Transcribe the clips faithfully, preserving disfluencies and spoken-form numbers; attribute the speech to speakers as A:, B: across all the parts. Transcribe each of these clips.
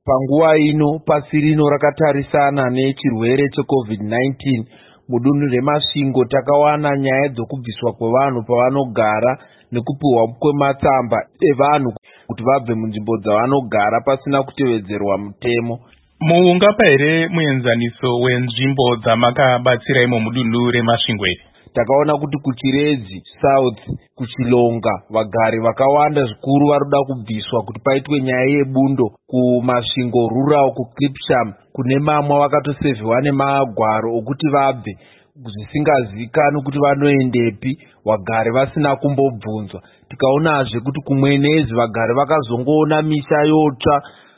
A: Panguva ino pasi rino rakatarisana nechirwere checovid nineteen, mudunhu reMasvingo takawana nyaya dzokubviswa kwevanhu pavanogara nekupiwa kwematsamba evanhu kuti vabve munzvimbo dzavanogara pasina kutevedzerwa mutemo.
B: Mungapa here muenzaniso wenzvimbo dzamakabatsira imo mudunhu reMasvingo iri?
A: Takaona kuti kuChirezi South, kuChilonga, vagari vakawanda zvikuru varikuda kubviswa kuti paitwe nyaya yebundo. KuMasvingo Rural, kuClipsham, kune mamwe vakatosevhiwa nemagwaro okuti vabve zvisingazivikanwi kuti vanoendepi, vagari vasina kumbobvunzwa. Tikaonazve kuti kumwenezi vagari vakazongoona misha yotsva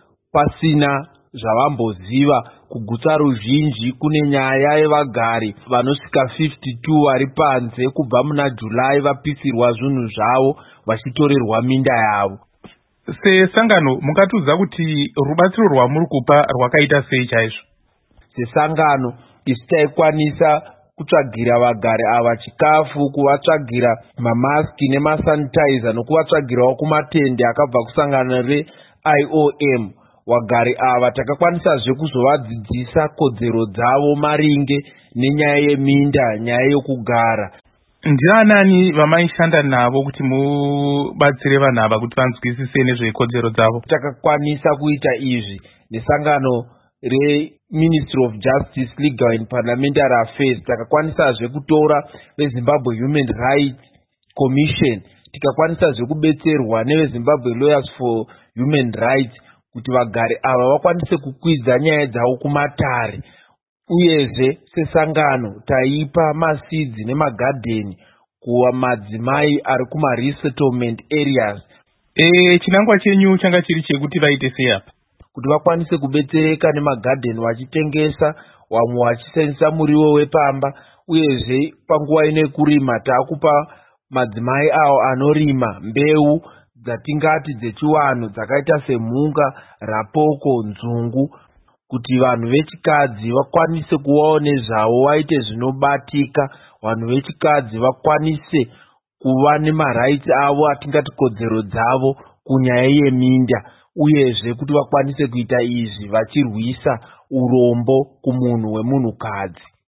A: pasina zvavamboziva. Kugutsa ruzhinji kune nyaya yevagari vanosvika fifty-two vari panze kubva muna July vapisirwa zvinhu zvavo vachitorerwa minda yavo.
B: Sesangano mungatiudza kuti rubatsiro rwamuri kupa rwakaita sei chaizvo?
A: Sesangano isi taikwanisa kutsvagira vagari ava chikafu, kuvatsvagira mamaski nemasanitizer nokuvatsvagirawo kumatende akabva kusangano re-I O M. Vagari ava takakwanisazve kuzovadzidzisa kodzero dzavo maringe nenyaya yeminda, nyaya yokugara.
B: Ndianani vamaishanda navo kuti mubatsire vanhu ava kuti vanzwisise nezvekodzero dzavo?
A: Takakwanisa kuita izvi nesangano re-Ministry of Justice, Legal and Parliamentary Affairs. Takakwanisazve kutora veZimbabwe Human Rights Commission. Tikakwanisazve kubetserwa neveZimbabwe Lawyers for Human Rights kuti vagari ava vakwanise kukwidza nyaya dzavo kumatare. Uyezve sesangano taipa masidzi nemagadheni kuva madzimai ari kuma-resettlement areas.
B: E, chinangwa chenyu changa chiri chekuti vaite sei apa?
A: Kuti vakwanise kubetsereka nemagadheni vachitengesa, vamwe vachisenzesa muriwo wepamba. Uyezve panguva ine kurima taakupa madzimai avo anorima mbeu dzatingati dzechivanhu dzakaita semhunga, rapoko, nzungu, kuti vanhu vechikadzi vakwanise kuvawo nezvavo vaite zvinobatika, vanhu vechikadzi vakwanise kuva nemarights avo atingati kodzero dzavo kunyaya yeminda, uyezve kuti vakwanise kuita izvi vachirwisa urombo kumunhu wemunhukadzi.